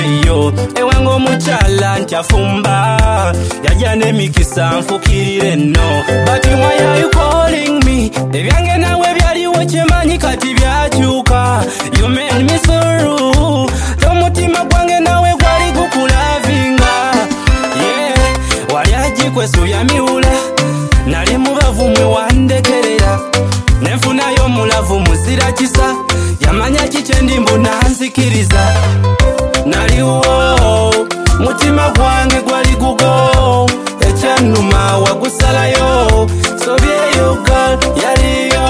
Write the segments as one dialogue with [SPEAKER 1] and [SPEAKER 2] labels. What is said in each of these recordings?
[SPEAKER 1] yateyo ewange omukyala ntyafumba yajja n'emikisa nfukirire nno. But why are you calling me? Ebyange nawe byaliwo kyemanyi kati byakyuka. You made me so rude. Omutima gwange nawe gwali gukulavinga. Yeah, wali agikwesuya miwula nali mubavu mwe wandekerera nenfunayo mulavu muzira kisa yamanya kikyendi mbuna nzikiriza. Naliwo mutima gwange gwali gugo ekyanuma wagusalayo sobyeyo girl yaliyo.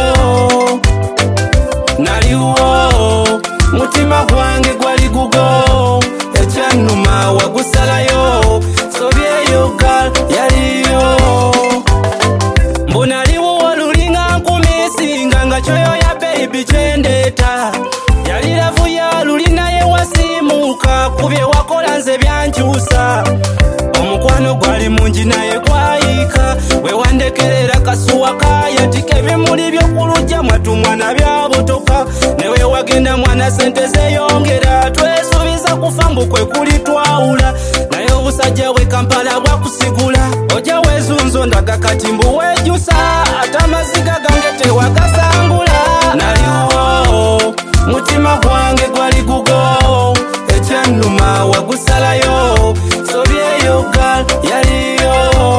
[SPEAKER 1] Naliwo mutima gwange gwali gugo ekyanuma wagusalayo sobyeyo girl yaliyo. Mbunaliwo olulinga nkumisinga nga kyoyo ya baby kyendeta yali lavu ya luli naye wasimuka kubye wakola nze byankyusa. Omukwano gwali mungi naye gwayika wewandekerera kasuwa kayatika ebimuli byokulujja mwatumwa na byabutoka newe wagenda mwana sente zeyongera twesuubiza kufa mbu kwe kuli twawula naye obusajja bwe Kampala bwakusigula ojja wezunzo ndaga kati mbu wejjusa ate amaziga gange tewagasangula. Naliwo mutima gwange gwali gugo ekyanuma wagusalayo sobyeyo girl yaliyo.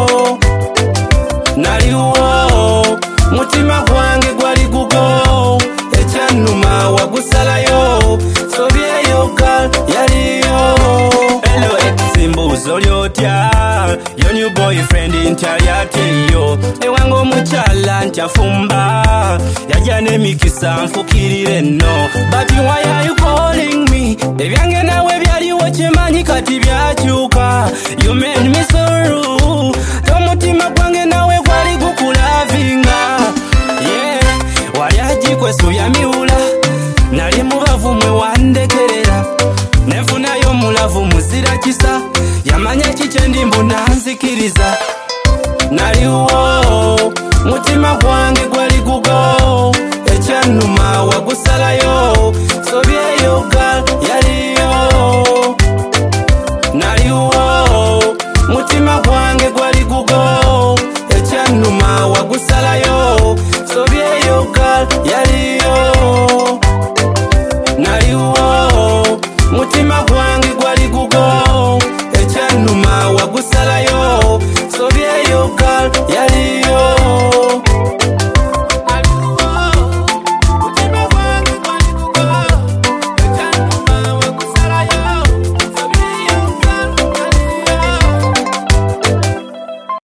[SPEAKER 1] Naliwo mutima gwange gwali gugo ekyanuma wagusalayo sobyeyo girl yaliyo. Hello eximbuzo lyotya yo new boyfriend ntyali ateyo ewange omukyala ntyafumba yajja n'emikisa nfukirire nno. But why are you calling me? Ebyange nawe byaliwo kyemanyi kati byakyuka. You made me so rude. Omutima gwange nawe gwali gukulavinga. Yeah, wali agikwesuya miwula nali mubavu mwe wandekerera nenfunayo mulavu muzira kisa yamanya kikyendi mbuna nzikiriza. Naliwo mutima gwange gwali gugo ekyanuma wagusalayo sobyeyo